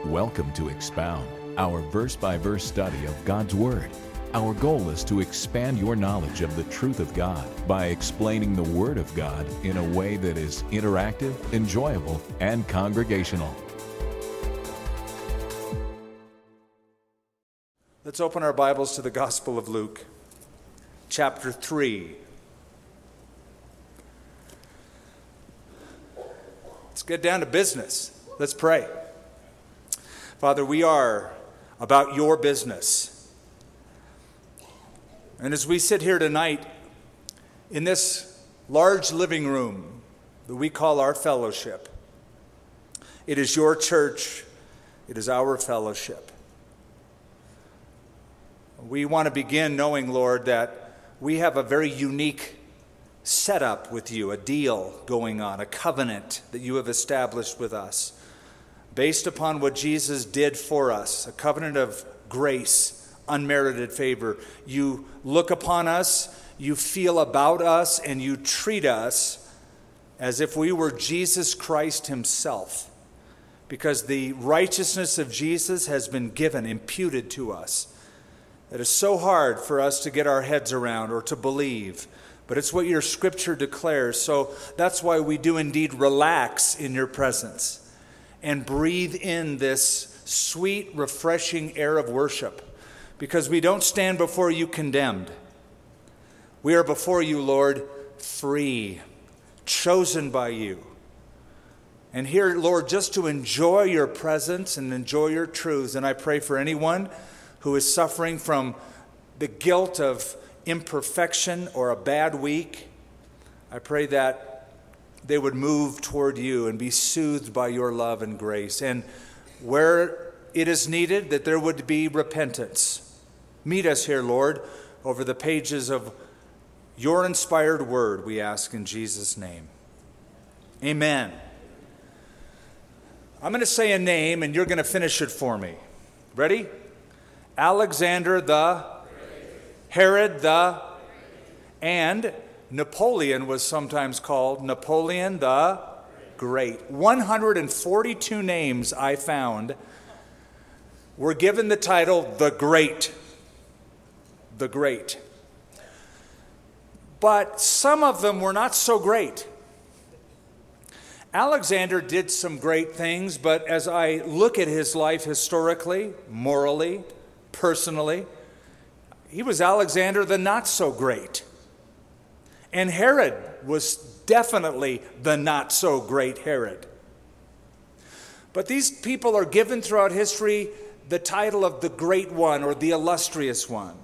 Welcome to Expound, our verse-by-verse study of God's Word. Our goal is to expand your knowledge of the truth of God by explaining the Word of God in a way that is interactive, enjoyable, and congregational. Let's open our Bibles to the Gospel of Luke, chapter 3. Let's get down to business. Let's pray. Father, we are about your business. And as we sit here tonight in this large living room that we call our fellowship, it is your church, it is our fellowship. We want to begin knowing, Lord, that we have a very unique setup with you, a deal going on, a covenant that you have established with us based upon what Jesus did for us, a covenant of grace, unmerited favor. You look upon us, you feel about us, and you treat us as if we were Jesus Christ himself, because the righteousness of Jesus has been given, imputed to us. It is so hard for us to get our heads around or to believe, but it's what your scripture declares. So that's why we do indeed relax in your presence and breathe in this sweet, refreshing air of worship, because we don't stand before you condemned. We are before you, Lord, free, chosen by you. And here, Lord, just to enjoy your presence and enjoy your truths. And I pray for anyone who is suffering from the guilt of imperfection or a bad week. I pray that they would move toward you and be soothed by your love and grace. And where it is needed, that there would be repentance. Meet us here, Lord, over the pages of your inspired word, we ask in Jesus' name. Amen. I'm going to say a name, and you're going to finish it for me. Ready? Alexander the Herod the and Napoleon was sometimes called Napoleon the Great. 142 names I found were given the title the Great. The Great. But some of them were not so great. Alexander did some great things, but as I look at his life historically, morally, personally, he was Alexander the not so great. And Herod was definitely the not so great Herod. But these people are given throughout history the title of the Great One or the Illustrious One.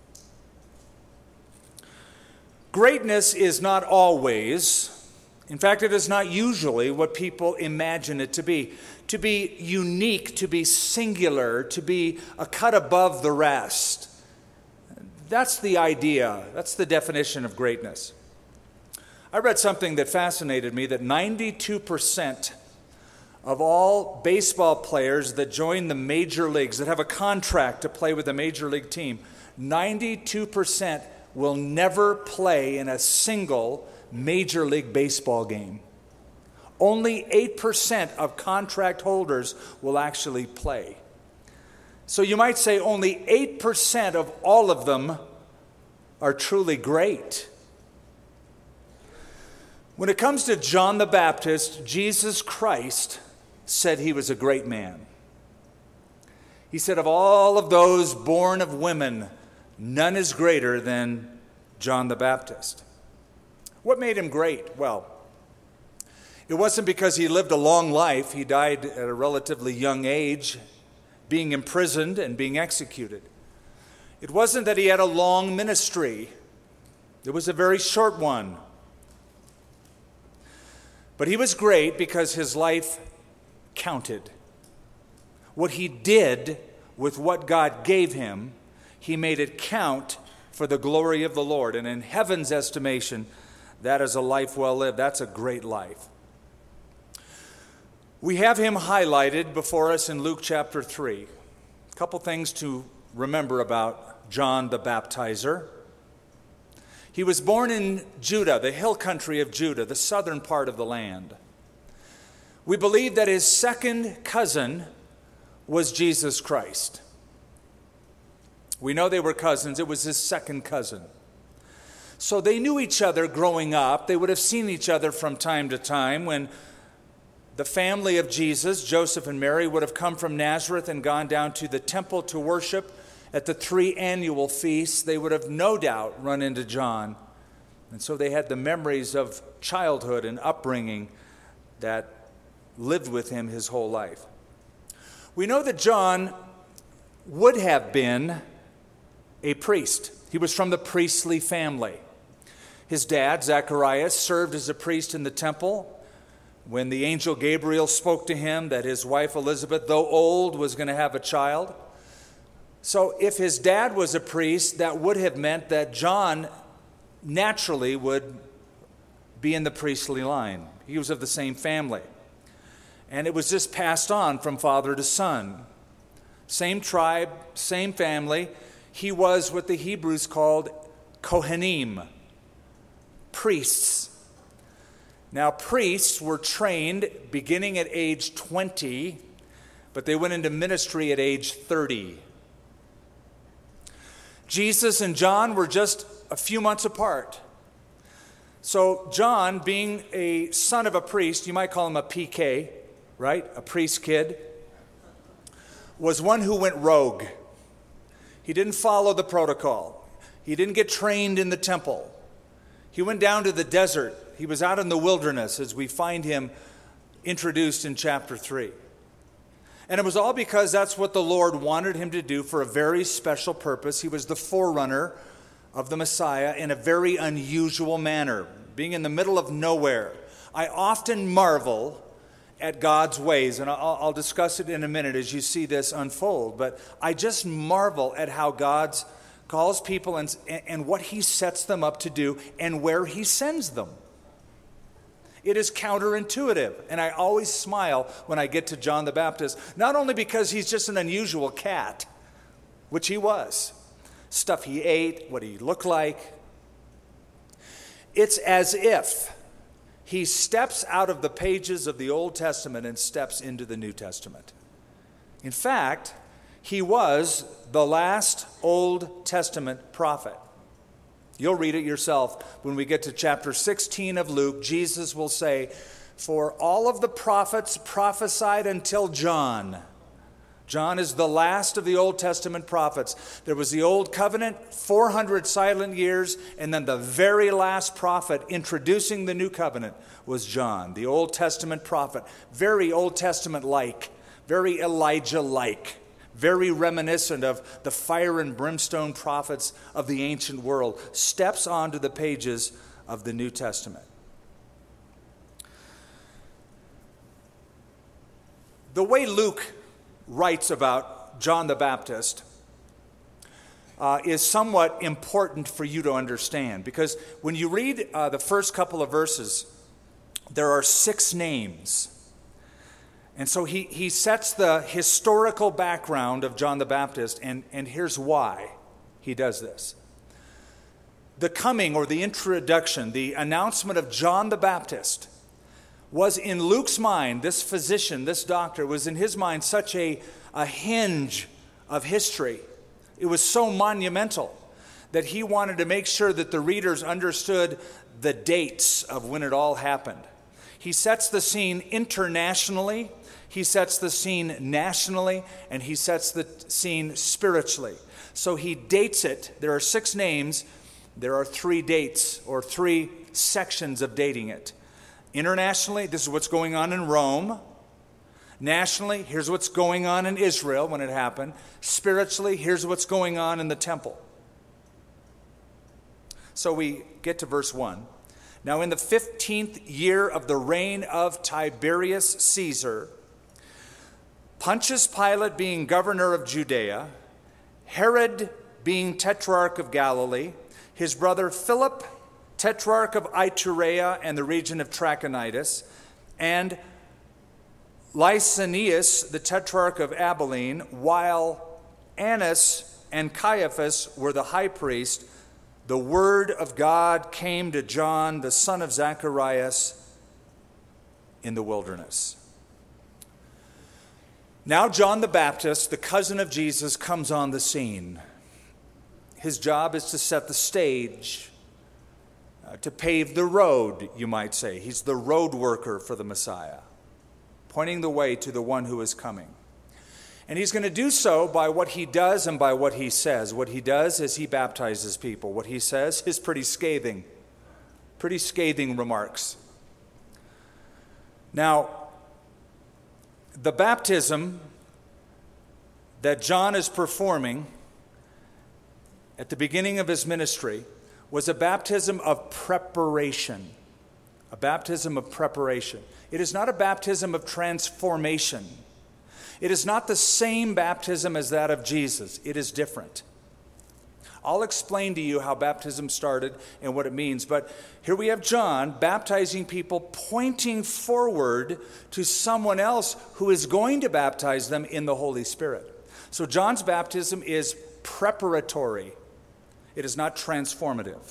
Greatness is not always, in fact, it is not usually what people imagine it to be. To be unique, to be singular, to be a cut above the rest. That's the idea. That's the definition of greatness. I read something that fascinated me, that 92% of all baseball players that join the major leagues, that have a contract to play with a major league team, 92% will never play in a single Major League Baseball game. Only 8% of contract holders will actually play. So you might say only 8% of all of them are truly great. When it comes to John the Baptist, Jesus Christ said he was a great man. He said, of all of those born of women, none is greater than John the Baptist. What made him great? Well, it wasn't because he lived a long life. He died at a relatively young age, being imprisoned and being executed. It wasn't that he had a long ministry. It was a very short one. But he was great because his life counted. What he did with what God gave him, he made it count for the glory of the Lord. And in heaven's estimation, that is a life well lived. That's a great life. We have him highlighted before us in Luke chapter 3. A couple things to remember about John the Baptizer. He was born in Judah, the hill country of Judah, the southern part of the land. We believe that his second cousin was Jesus Christ. We know they were cousins. It was his second cousin. So they knew each other growing up. They would have seen each other from time to time when the family of Jesus, Joseph and Mary, would have come from Nazareth and gone down to the temple to worship at the 3 annual feasts. They would have no doubt run into John. And so they had the memories of childhood and upbringing that lived with him his whole life. We know that John would have been a priest. He was from the priestly family. His dad, Zacharias, served as a priest in the temple when the angel Gabriel spoke to him that his wife Elizabeth, though old, was going to have a child. So if his dad was a priest, that would have meant that John naturally would be in the priestly line. He was of the same family. And it was just passed on from father to son. Same tribe, same family. He was what the Hebrews called Kohanim, priests. Now, priests were trained beginning at age 20, but they went into ministry at age 30. Jesus and John were just a few months apart. So John, being a son of a priest, you might call him a PK, right? A priest kid, was one who went rogue. He didn't follow the protocol. He didn't get trained in the temple. He went down to the desert. He was out in the wilderness as we find him introduced in chapter 3. And it was all because that's what the Lord wanted him to do for a very special purpose. He was the forerunner of the Messiah in a very unusual manner, being in the middle of nowhere. I often marvel at God's ways, and I'll discuss it in a minute as you see this unfold, but I just marvel at how God calls people and what he sets them up to do and where he sends them. It is counterintuitive, and I always smile when I get to John the Baptist, not only because he's just an unusual cat, which he was, stuff he ate, what he looked like. It's as if he steps out of the pages of the Old Testament and steps into the New Testament. In fact, he was the last Old Testament prophet. You'll read it yourself. When we get to chapter 16 of Luke, Jesus will say, "For all of the prophets prophesied until John." John is the last of the Old Testament prophets. There was the Old Covenant, 400 silent years, and then the very last prophet introducing the New Covenant was John, the Old Testament prophet. Very Old Testament-like, very Elijah-like, very reminiscent of the fire and brimstone prophets of the ancient world, steps onto the pages of the New Testament. The way Luke writes about John the Baptist is somewhat important for you to understand, because when you read the first couple of verses, there are 6 names. And so he sets the historical background of John the Baptist, and here's why he does this. The coming, or the introduction, the announcement of John the Baptist was in Luke's mind, this physician, this doctor, was in his mind such a hinge of history. It was so monumental that he wanted to make sure that the readers understood the dates of when it all happened. He sets the scene internationally, he sets the scene nationally, and he sets the scene spiritually. So he dates it. There are 6 names. There are 3 dates, or 3 sections of dating it. Internationally, this is what's going on in Rome. Nationally, here's what's going on in Israel when it happened. Spiritually, here's what's going on in the temple. So we get to verse 1. Now in the 15th year of the reign of Tiberius Caesar, Pontius Pilate being governor of Judea, Herod being tetrarch of Galilee, his brother Philip, tetrarch of Iturea and the region of Trachonitis, and Lysanias, the tetrarch of Abilene, while Annas and Caiaphas were the high priest, the word of God came to John, the son of Zacharias, in the wilderness. Now John the Baptist, the cousin of Jesus, comes on the scene. His job is to set the stage, to pave the road, you might say. He's the road worker for the Messiah, pointing the way to the one who is coming. And he's going to do so by what he does and by what he says. What he does is he baptizes people. What he says is pretty scathing remarks. Now, the baptism that John is performing at the beginning of his ministry was a baptism of preparation. A baptism of preparation. It is not a baptism of transformation. It is not the same baptism as that of Jesus. It is different. I'll explain to you how baptism started and what it means, but here we have John baptizing people, pointing forward to someone else who is going to baptize them in the Holy Spirit. So John's baptism is preparatory. It is not transformative.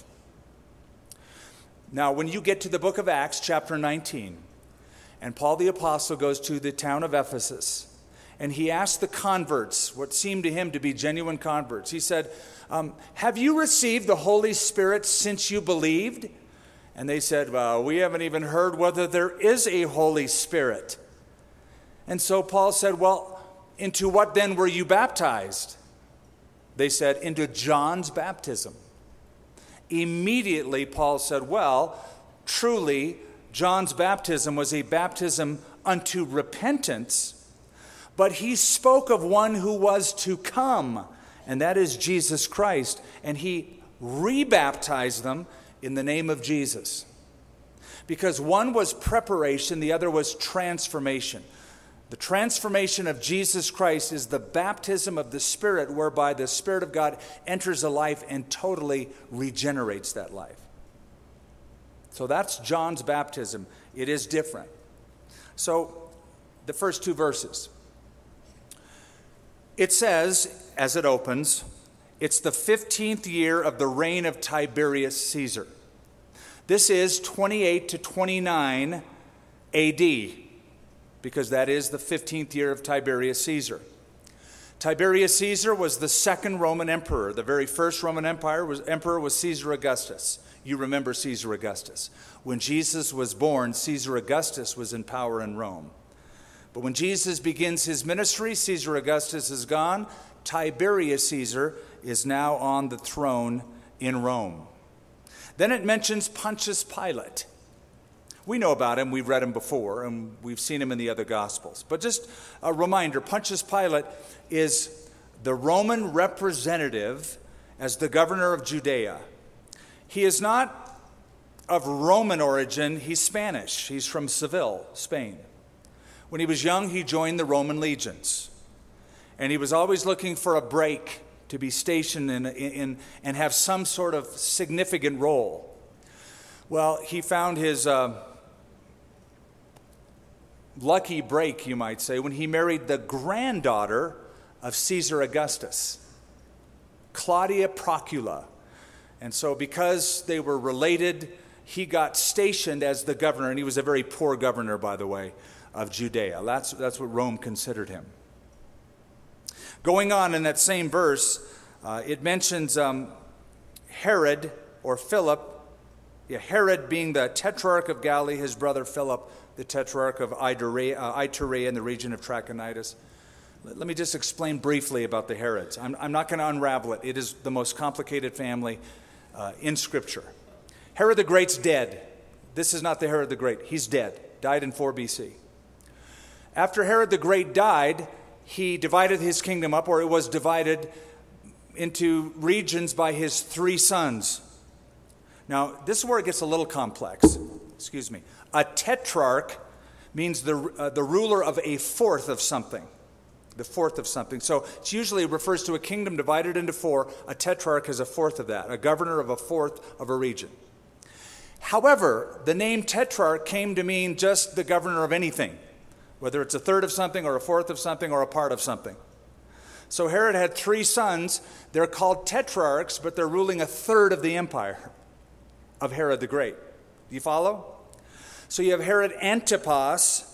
Now, when you get to the book of Acts, chapter 19, and Paul the Apostle goes to the town of Ephesus, and he asked the converts, what seemed to him to be genuine converts, he said, have you received the Holy Spirit since you believed? And they said, well, we haven't even heard whether there is a Holy Spirit. And so Paul said, well, into what then were you baptized? They said, into John's baptism. Immediately, Paul said, well, truly, John's baptism was a baptism unto repentance, but he spoke of one who was to come, and that is Jesus Christ, and he rebaptized them in the name of Jesus. Because one was preparation, the other was transformation. The transformation of Jesus Christ is the baptism of the Spirit, whereby the Spirit of God enters a life and totally regenerates that life. So that's John's baptism. It is different. So the first two verses. It says, as it opens, it's the 15th year of the reign of Tiberius Caesar. This is 28 to 29 A.D., because that is the 15th year of Tiberius Caesar. Tiberius Caesar was the second Roman emperor. The very first Roman emperor was Caesar Augustus. You remember Caesar Augustus. When Jesus was born, Caesar Augustus was in power in Rome. But when Jesus begins his ministry, Caesar Augustus is gone. Tiberius Caesar is now on the throne in Rome. Then it mentions Pontius Pilate. We know about him, we've read him before, and we've seen him in the other Gospels. But just a reminder, Pontius Pilate is the Roman representative as the governor of Judea. He is not of Roman origin, he's Spanish. He's from Seville, Spain. When he was young, he joined the Roman legions. And he was always looking for a break to be stationed in and have some sort of significant role. Well, he found his lucky break, you might say, when he married the granddaughter of Caesar Augustus, Claudia Procula. And so because they were related, he got stationed as the governor, and he was a very poor governor, by the way, of Judea. That's what Rome considered him. Going on in that same verse, it mentions Herod or Philip, Herod being the tetrarch of Galilee, his brother Philip, the tetrarch of Iturea in the region of Trachonitis. Let me just explain briefly about the Herods. I'm not going to unravel it. It is the most complicated family in Scripture. Herod the Great's dead. This is not the Herod the Great. He's dead. Died in 4 BC. After Herod the Great died, he divided his kingdom up, or it was divided into regions by his 3 sons. Now, this is where it gets a little complex. Excuse me. A tetrarch means the ruler of a fourth of something. The fourth of something. So it usually refers to a kingdom divided into 4. A tetrarch is a fourth of that. A governor of a fourth of a region. However, the name tetrarch came to mean just the governor of anything, whether it's a third of something or a fourth of something or a part of something. So Herod had 3 sons. They're called tetrarchs, but they're ruling a third of the empire of Herod the Great. Do you follow? So you have Herod Antipas,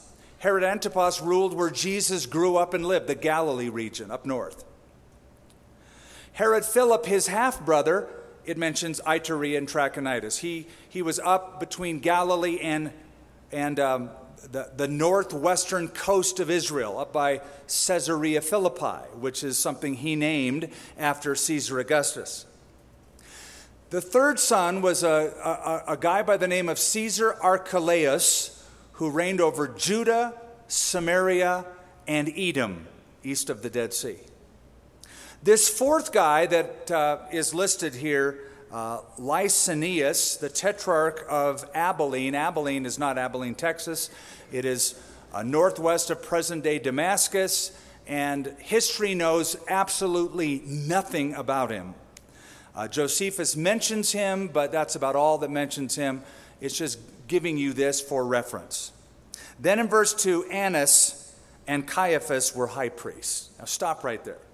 Herod Antipas ruled where Jesus grew up and lived, the Galilee region up north. Herod Philip, his half-brother, it mentions Iturea and Trachonitis. He was up between Galilee and the northwestern coast of Israel, up by Caesarea Philippi, which is something he named after Caesar Augustus. The third son was a guy by the name of Caesar Archelaus, who reigned over Judah, Samaria, and Edom, east of the Dead Sea. This fourth guy that is listed here, Lysanias, the tetrarch of Abilene. Abilene is not Abilene, Texas. It is northwest of present-day Damascus, and history knows absolutely nothing about him. Josephus mentions him, but that's about all that mentions him. It's just giving you this for reference. Then in verse 2, Annas and Caiaphas were high priests. Now stop right there.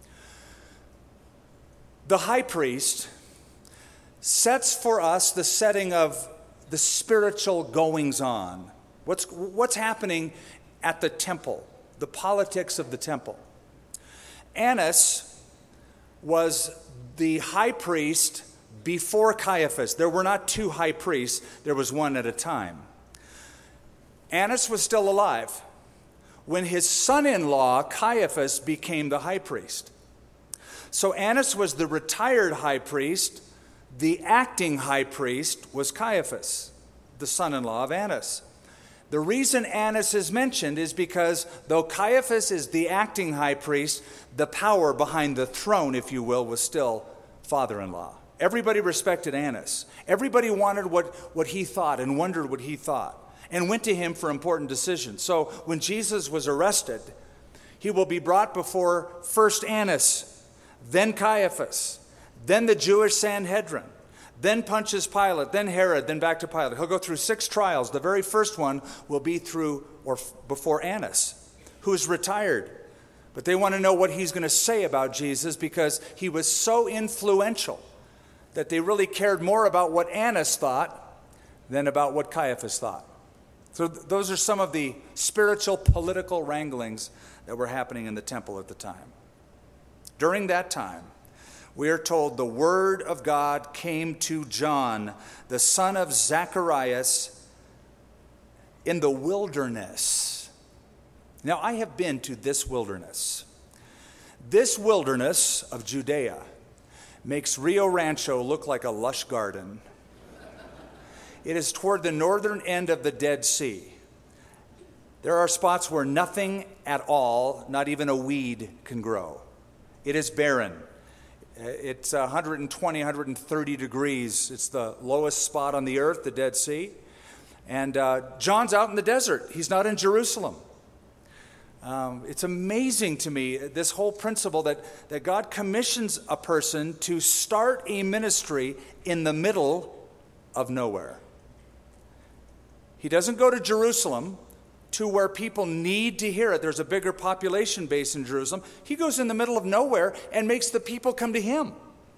The high priest sets for us the setting of the spiritual goings-on. What's happening at the temple, the politics of the temple. Annas was the high priest before Caiaphas. There were not two high priests, there was one at a time. Annas was still alive when his son-in-law, Caiaphas, became the high priest. So Annas was the retired high priest. The acting high priest was Caiaphas, the son-in-law of Annas. The reason Annas is mentioned is because though Caiaphas is the acting high priest, the power behind the throne, if you will, was still father-in-law. Everybody respected Annas. Everybody wanted what he thought and wondered what he thought and went to him for important decisions. So when Jesus was arrested, he will be brought before first Annas, then Caiaphas, then the Jewish Sanhedrin, then Pontius Pilate, then Herod, then back to Pilate. He'll go through 6 trials. The very first one will be before Annas, who's retired. But they want to know what he's going to say about Jesus because he was so influential that they really cared more about what Annas thought than about what Caiaphas thought. So those are some of the spiritual, political wranglings that were happening in the temple at the time. During that time, we are told the word of God came to John, the son of Zacharias, in the wilderness. Now, I have been to this wilderness. This wilderness of Judea makes Rio Rancho look like a lush garden. It is toward the northern end of the Dead Sea. There are spots where nothing at all, not even a weed, can grow. It is barren. It's 120, 130 degrees. It's the lowest spot on the earth, the Dead Sea. And John's out in the desert. He's not in Jerusalem. It's amazing to me, this whole principle that God commissions a person to start a ministry in the middle of nowhere. He doesn't go to Jerusalem, to where people need to hear it. There's a bigger population base in Jerusalem. He goes in the middle of nowhere and makes the people come to him.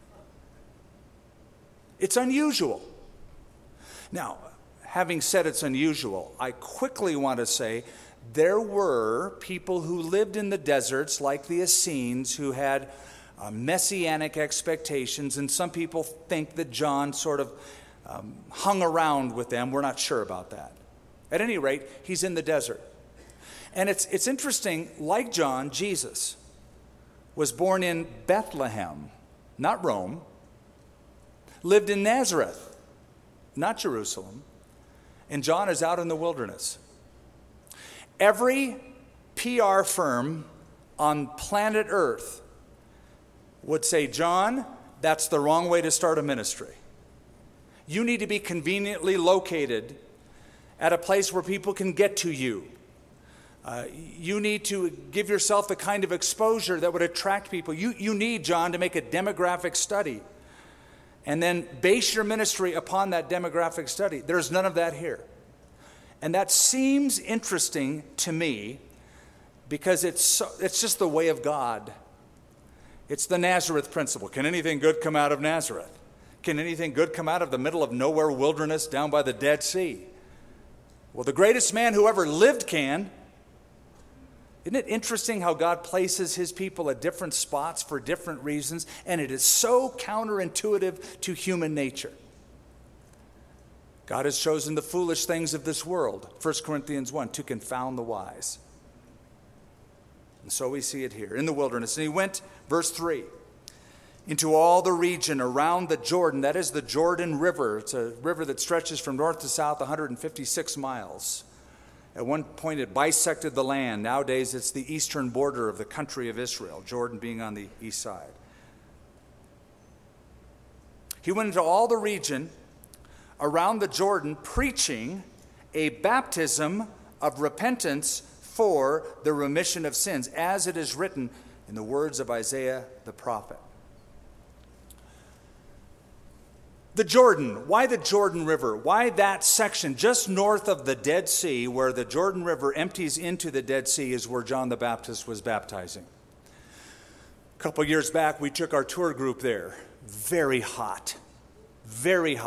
It's unusual. Now, having said it's unusual, I quickly want to say there were people who lived in the deserts, like the Essenes, who had messianic expectations, and some people think that John sort of hung around with them. We're not sure about that. At any rate, he's in the desert. And it's interesting, like John, Jesus was born in Bethlehem, not Rome, lived in Nazareth, not Jerusalem, and John is out in the wilderness. Every PR firm on planet Earth would say, John, that's the wrong way to start a ministry. You need to be conveniently located at a place where people can get to you. You need to give yourself the kind of exposure that would attract people. You need, John, to make a demographic study and then base your ministry upon that demographic study. There's none of that here. And that seems interesting to me because it's just the way of God. It's the Nazareth principle. Can anything good come out of Nazareth? Can anything good come out of the middle of nowhere wilderness down by the Dead Sea? Well, the greatest man who ever lived can. Isn't it interesting how God places his people at different spots for different reasons, and it is so counterintuitive to human nature? God has chosen the foolish things of this world, 1 Corinthians 1, to confound the wise. And so we see it here in the wilderness. And he went, verse 3, into all the region around the Jordan. That is the Jordan River. It's a river that stretches from north to south 156 miles. At one point it bisected the land. Nowadays it's the eastern border of the country of Israel, Jordan being on the east side. He went into all the region around the Jordan, preaching a baptism of repentance for the remission of sins, as it is written in the words of Isaiah the prophet. The Jordan. Why the Jordan River? Why that section just north of the Dead Sea, where the Jordan River empties into the Dead Sea, is where John the Baptist was baptizing. A couple years back, we took our tour group there. Very hot, very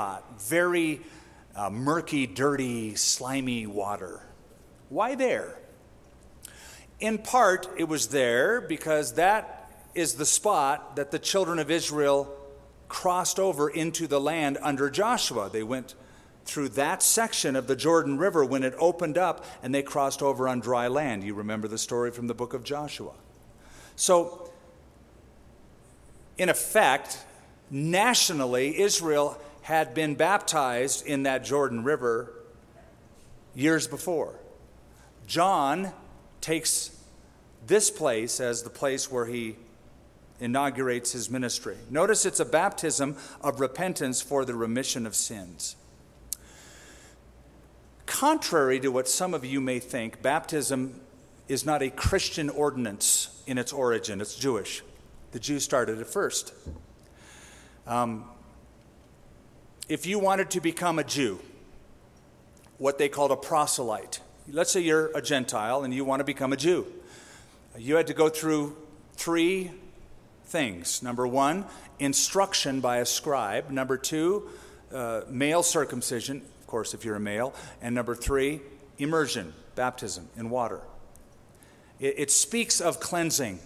murky, dirty, slimy water. Why there? In part, it was there because that is the spot that the children of Israel crossed over into the land under Joshua. They went through that section of the Jordan River when it opened up, and they crossed over on dry land. You remember the story from the book of Joshua. So, in effect, nationally, Israel had been baptized in that Jordan River years before. John takes this place as the place where he inaugurates his ministry. Notice it's a baptism of repentance for the remission of sins. Contrary to what some of you may think, baptism is not a Christian ordinance in its origin. It's Jewish. The Jews started it first. If you wanted to become a Jew, what they called a proselyte, let's say you're a Gentile and you want to become a Jew, you had to go through 3 things. Number 1, instruction by a scribe. Number 2, male circumcision, of course, if you're a male. And number 3, immersion, baptism in water. It speaks of cleansing.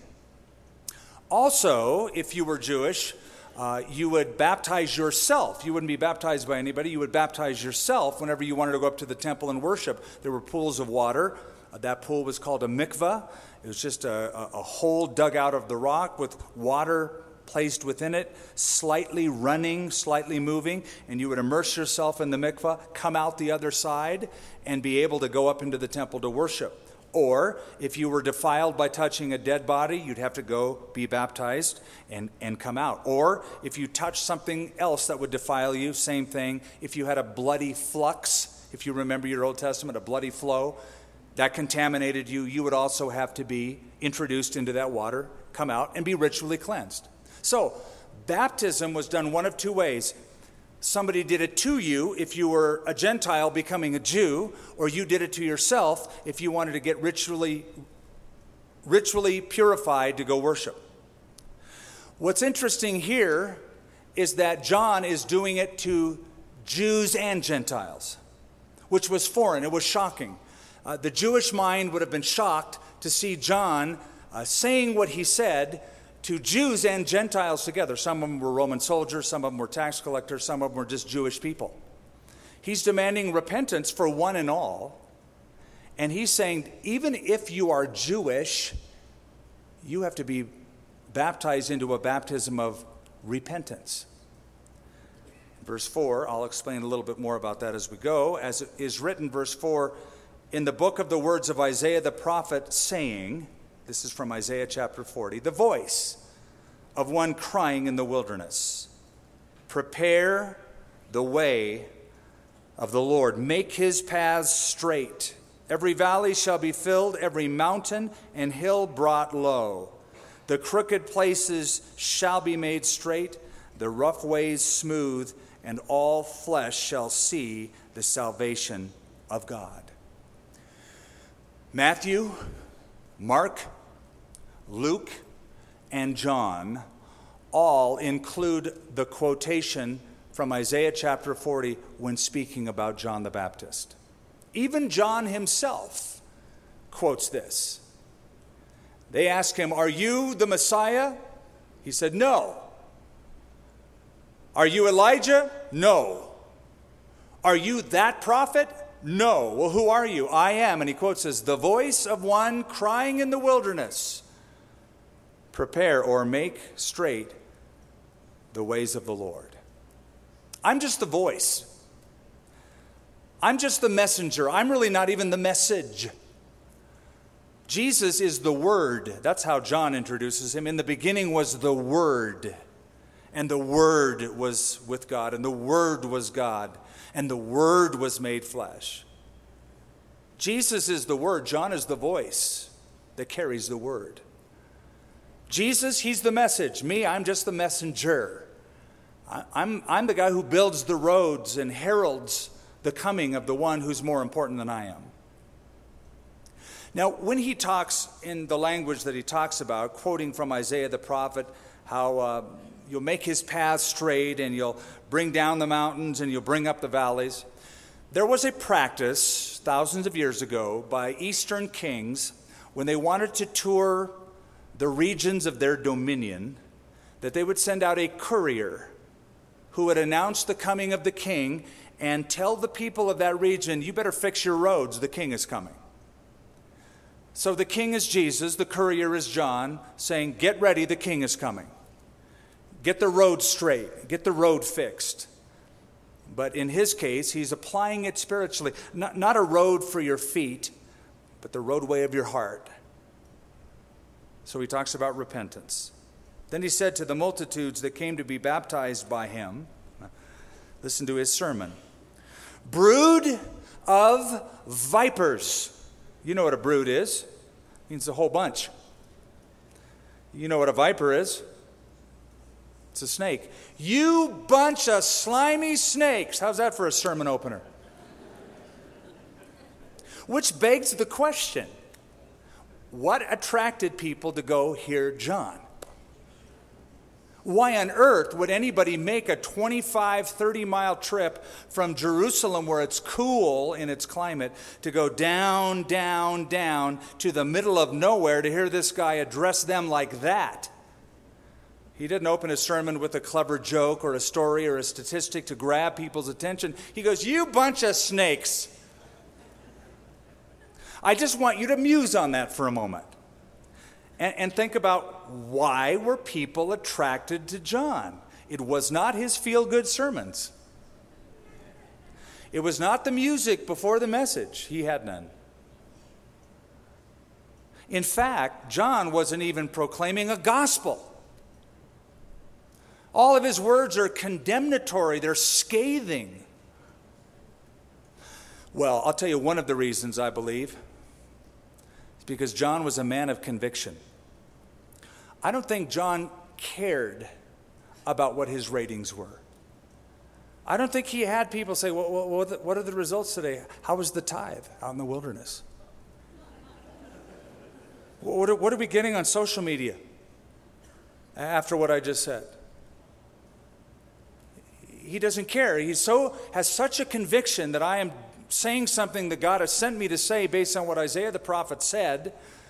Also, if you were Jewish, you would baptize yourself. You wouldn't be baptized by anybody. You would baptize yourself whenever you wanted to go up to the temple and worship. There were pools of water. That pool was called a mikveh. It was just a hole dug out of the rock with water placed within it, slightly running, slightly moving, and you would immerse yourself in the mikveh, come out the other side, and be able to go up into the temple to worship. Or, if you were defiled by touching a dead body, you'd have to go be baptized and come out. Or, if you touched something else that would defile you, same thing. If you had a bloody flux, if you remember your Old Testament, a bloody flow, that contaminated you, you would also have to be introduced into that water, come out, and be ritually cleansed. So, baptism was done one of 2 ways. Somebody did it to you if you were a Gentile becoming a Jew, or you did it to yourself if you wanted to get ritually purified to go worship. What's interesting here is that John is doing it to Jews and Gentiles, which was foreign. It was shocking. The Jewish mind would have been shocked to see John saying what he said to Jews and Gentiles together. Some of them were Roman soldiers, some of them were tax collectors, some of them were just Jewish people. He's demanding repentance for one and all. And he's saying, even if you are Jewish, you have to be baptized into a baptism of repentance. Verse 4, I'll explain a little bit more about that as we go. As it is written, verse 4, in the book of the words of Isaiah the prophet, saying, this is from Isaiah chapter 40, the voice of one crying in the wilderness, prepare the way of the Lord, make his paths straight. Every valley shall be filled, every mountain and hill brought low. The crooked places shall be made straight, the rough ways smooth, and all flesh shall see the salvation of God. Matthew, Mark, Luke, and John all include the quotation from Isaiah chapter 40 when speaking about John the Baptist. Even John himself quotes this. They asked him, "Are you the Messiah?" He said, "No." "Are you Elijah?" "No." "Are you that prophet?" "No." "Well, who are you?" "I am." And he quotes as the voice of one crying in the wilderness, "Prepare or make straight the ways of the Lord." I'm just the voice. I'm just the messenger. I'm really not even the message. Jesus is the Word. That's how John introduces him. In the beginning was the Word, and the Word was with God, and the Word was God, and the Word was made flesh. Jesus is the Word. John is the voice that carries the Word. Jesus, he's the message. Me, I'm just the messenger. I'm the guy who builds the roads and heralds the coming of the one who's more important than I am. Now, when he talks in the language that he talks about, quoting from Isaiah the prophet, how you'll make his paths straight and you'll bring down the mountains and you'll bring up the valleys, there was a practice thousands of years ago by Eastern kings when they wanted to tour the regions of their dominion, that they would send out a courier who would announce the coming of the king and tell the people of that region, "You better fix your roads, the king is coming." So the king is Jesus, the courier is John, saying, "Get ready, the king is coming. Get the road straight, get the road fixed." But in his case, he's applying it spiritually. Not a road for your feet, but the roadway of your heart. So he talks about repentance. Then he said to the multitudes that came to be baptized by him, listen to his sermon, "Brood of vipers." You know what a brood is. It means a whole bunch. You know what a viper is. It's a snake. "You bunch of slimy snakes." How's that for a sermon opener? Which begs the question, what attracted people to go hear John? Why on earth would anybody make a 25, 30-mile trip from Jerusalem, where it's cool in its climate, to go down, down, down to the middle of nowhere to hear this guy address them like that? He didn't open his sermon with a clever joke or a story or a statistic to grab people's attention. He goes, "You bunch of snakes." I just want you to muse on that for a moment. And think about, why were people attracted to John? It was not his feel-good sermons. It was not the music before the message. He had none. In fact, John wasn't even proclaiming a gospel. All of his words are condemnatory. They're scathing. Well, I'll tell you one of the reasons I believe. Because John was a man of conviction. I don't think John cared about what his ratings were. I don't think he had people say, well, what are the results today? How was the tithe out in the wilderness? What are we getting on social media after what I just said? He doesn't care. He has such a conviction that I am saying something that God has sent me to say based on what Isaiah the prophet said.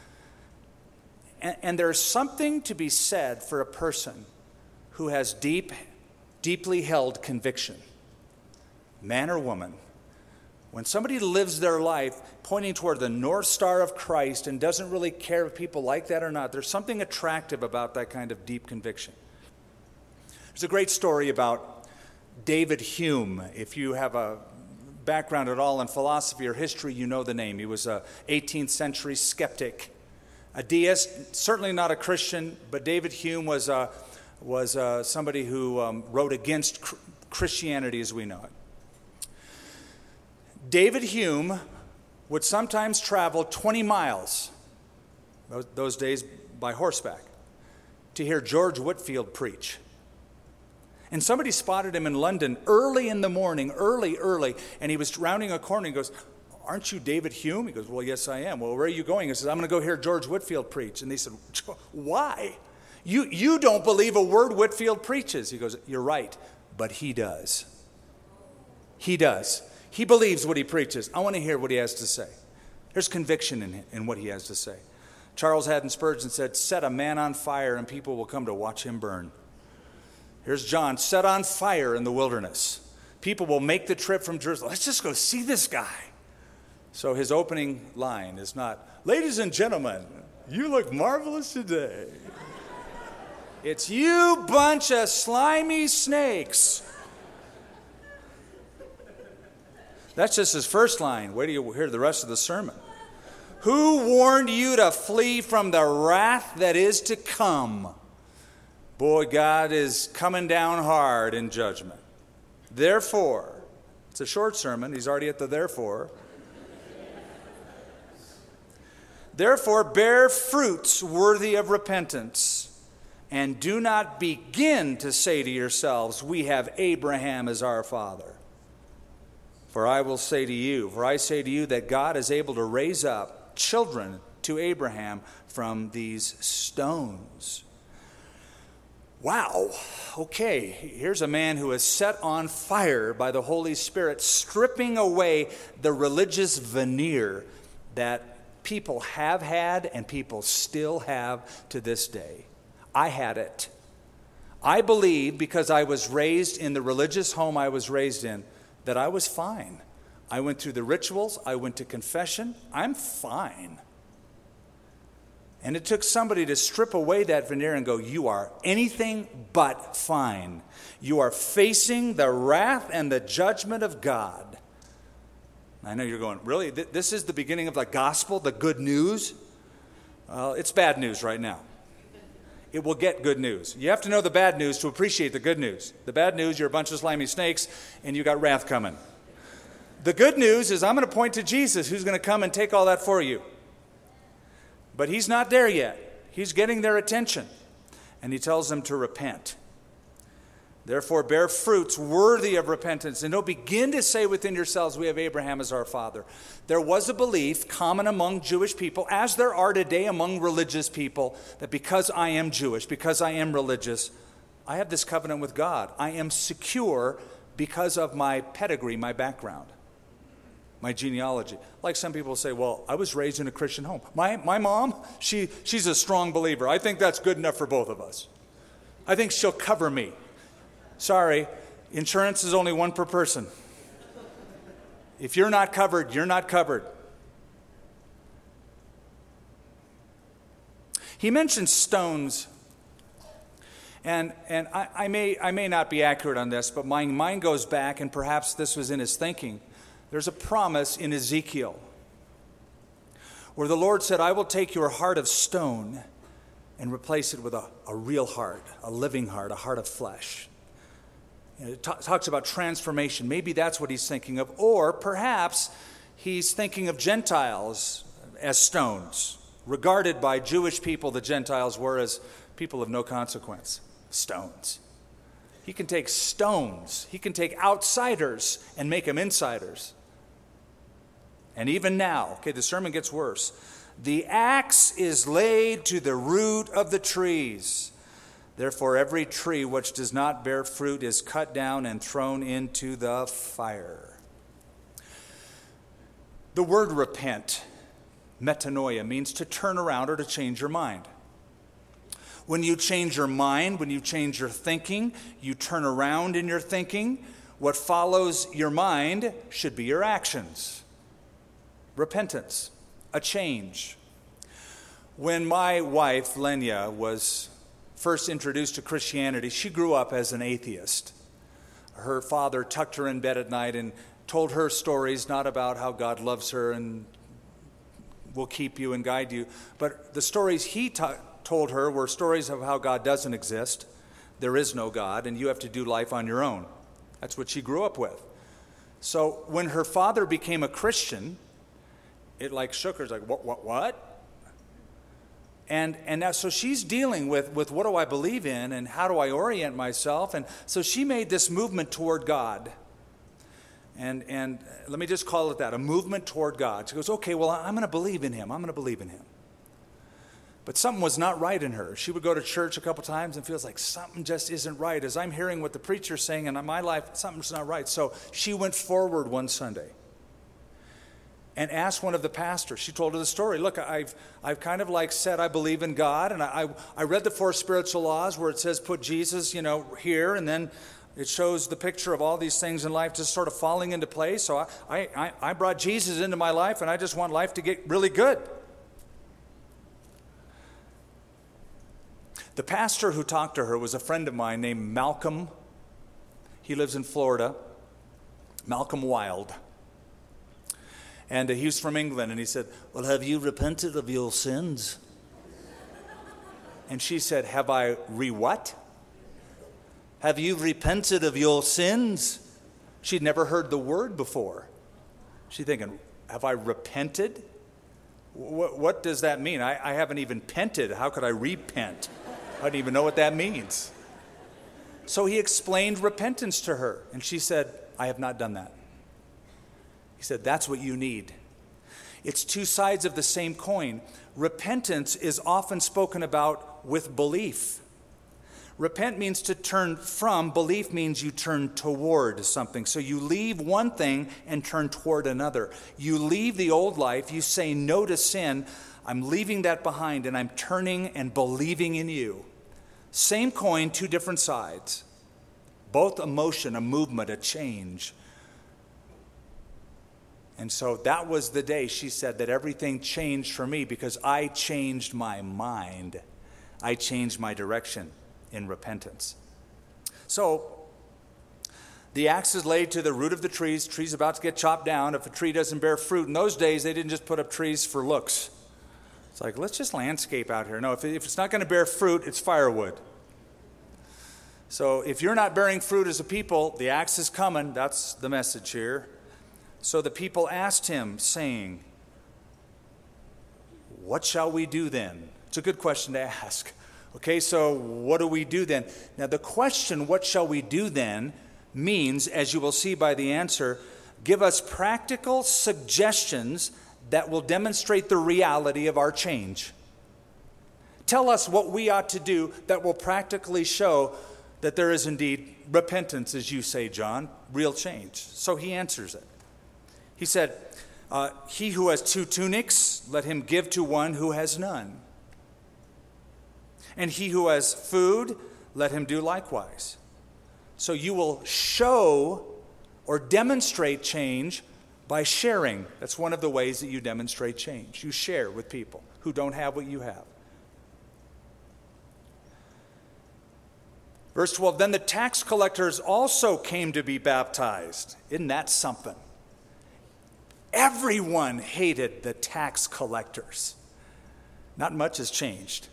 And there's something to be said for a person who has deeply held conviction, man or woman. When somebody lives their life pointing toward the North Star of Christ and doesn't really care if people like that or not, there's something attractive about that kind of deep conviction. There's a great story about David Hume. If you have a background at all in philosophy or history, you know the name. He was an 18th century skeptic, a deist, certainly not a Christian, but David Hume was somebody who wrote against Christianity as we know it. David Hume would sometimes travel 20 miles, those days by horseback, to hear George Whitefield preach. And somebody spotted him in London early in the morning, early, and he was rounding a corner. He goes, "Aren't you David Hume?" He goes, "Well, yes, I am." "Well, where are you going?" He says, "I'm going to go hear George Whitefield preach." And they said, "Why? You don't believe a word Whitefield preaches." He goes, "You're right, but he does. He does. He believes what he preaches. I want to hear what he has to say." There's conviction in what he has to say. Charles Haddon Spurgeon said, set a man on fire and people will come to watch him burn. Here's John, set on fire in the wilderness. People will make the trip from Jerusalem. Let's just go see this guy. So his opening line is not, ladies and gentlemen, you look marvelous today. It's you bunch of slimy snakes. That's just his first line. Wait till you hear the rest of the sermon. Who warned you to flee from the wrath that is to come? Boy, God is coming down hard in judgment. Therefore, it's a short sermon. He's already at the therefore. Therefore, bear fruits worthy of repentance, and do not begin to say to yourselves, we have Abraham as our father. For I say to you that God is able to raise up children to Abraham from these stones. Wow. Okay, here's a man who is set on fire by the Holy Spirit, stripping away the religious veneer that people have had and people still have to this day. I had it. I believe, because I was raised in the religious home I was raised in, that I was fine. I went through the rituals. I went to confession. I'm fine. And it took somebody to strip away that veneer and go, you are anything but fine. You are facing the wrath and the judgment of God. I know you're going, really? This is the beginning of the gospel, the good news? Well, it's bad news right now. It will get good news. You have to know the bad news to appreciate the good news. The bad news, you're a bunch of slimy snakes and you got wrath coming. The good news is I'm going to point to Jesus, who's going to come and take all that for you. But he's not there yet. He's getting their attention. And he tells them to repent. Therefore, bear fruits worthy of repentance. And don't begin to say within yourselves, we have Abraham as our father. There was a belief common among Jewish people, as there are today among religious people, that because I am Jewish, because I am religious, I have this covenant with God. I am secure because of my pedigree, my background, my genealogy. Like some people say, well, I was raised in a Christian home. My mom, she's a strong believer. I think that's good enough for both of us. I think she'll cover me. Sorry, insurance is only one per person. If you're not covered, you're not covered. He mentions stones, and I may not be accurate on this, but my mind goes back, and perhaps this was in his thinking. There's a promise in Ezekiel where the Lord said, I will take your heart of stone and replace it with a real heart, a living heart, a heart of flesh. It talks about transformation. Maybe that's what he's thinking of. Or perhaps he's thinking of Gentiles as stones. Regarded by Jewish people, the Gentiles were as people of no consequence. Stones. He can take stones. He can take outsiders and make them insiders. And even now, the sermon gets worse. The axe is laid to the root of the trees. Therefore, every tree which does not bear fruit is cut down and thrown into the fire. The word repent, metanoia, means to turn around or to change your mind. When you change your mind, when you change your thinking, you turn around in your thinking. What follows your mind should be your actions. Repentance, a change. When my wife, Lenya, was first introduced to Christianity, she grew up as an atheist. Her father tucked her in bed at night and told her stories, not about how God loves her and will keep you and guide you, but the stories he told her were stories of how God doesn't exist. There is no God, and you have to do life on your own. That's what she grew up with. So when her father became a Christian, it like shook her. It's like, what? And now, so she's dealing with what do I believe in and how do I orient myself? And so she made this movement toward God. And let me just call it that, a movement toward God. She goes, okay, well, I'm going to believe in him. I'm going to believe in him. But something was not right in her. She would go to church a couple times and feels like something just isn't right. As I'm hearing what the preacher's saying in my life, something's not right. So she went forward one Sunday. and asked one of the pastors. She told her the story. Look, I've kind of like said I believe in God, and I read the 4 spiritual laws where it says put Jesus, here, and then it shows the picture of all these things in life just sort of falling into place. So I brought Jesus into my life, and I just want life to get really good. The pastor who talked to her was a friend of mine named Malcolm. He lives in Florida. Malcolm Wild. And he was from England, and he said, well, have you repented of your sins? And she said, have I what? Have you repented of your sins? She'd never heard the word before. She's thinking, have I repented? What does that mean? I haven't even pented. How could I repent? I don't even know what that means. So he explained repentance to her, and she said, I have not done that. He said, that's what you need. It's 2 sides of the same coin. Repentance is often spoken about with belief. Repent means to turn from. Belief means you turn toward something. So you leave one thing and turn toward another. You leave the old life. You say no to sin. I'm leaving that behind, and I'm turning and believing in you. Same coin, 2 different sides. Both a motion, a movement, a change. And so that was the day, she said, that everything changed for me because I changed my mind. I changed my direction in repentance. So the axe is laid to the root of the trees. Tree's about to get chopped down. If a tree doesn't bear fruit, in those days they didn't just put up trees for looks. It's like, let's just landscape out here. No, if it's not going to bear fruit, it's firewood. So if you're not bearing fruit as a people, the axe is coming. That's the message here. So the people asked him, saying, what shall we do then? It's a good question to ask. Okay, so what do we do then? Now the question, what shall we do then, means, as you will see by the answer, give us practical suggestions that will demonstrate the reality of our change. Tell us what we ought to do that will practically show that there is indeed repentance, as you say, John, real change. So he answers it. He said, he who has 2 tunics, let him give to one who has none. And he who has food, let him do likewise. So you will show or demonstrate change by sharing. That's one of the ways that you demonstrate change. You share with people who don't have what you have. Verse 12, then the tax collectors also came to be baptized. Isn't that something? Everyone hated the tax collectors. Not much has changed.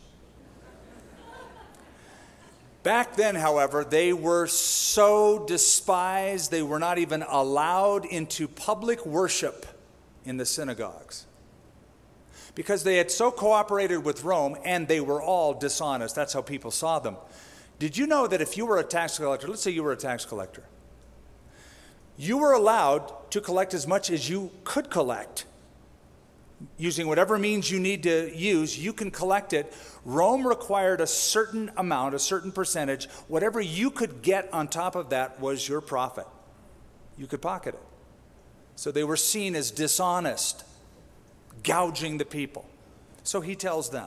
Back then, however, they were so despised, they were not even allowed into public worship in the synagogues. Because they had so cooperated with Rome, and they were all dishonest. That's how people saw them. Did you know that if you were a tax collector, let's say you were a tax collector, you were allowed to collect as much as you could collect. Using whatever means you need to use, you can collect it. Rome required a certain amount, a certain percentage. Whatever you could get on top of that was your profit. You could pocket it. So they were seen as dishonest, gouging the people. So he tells them.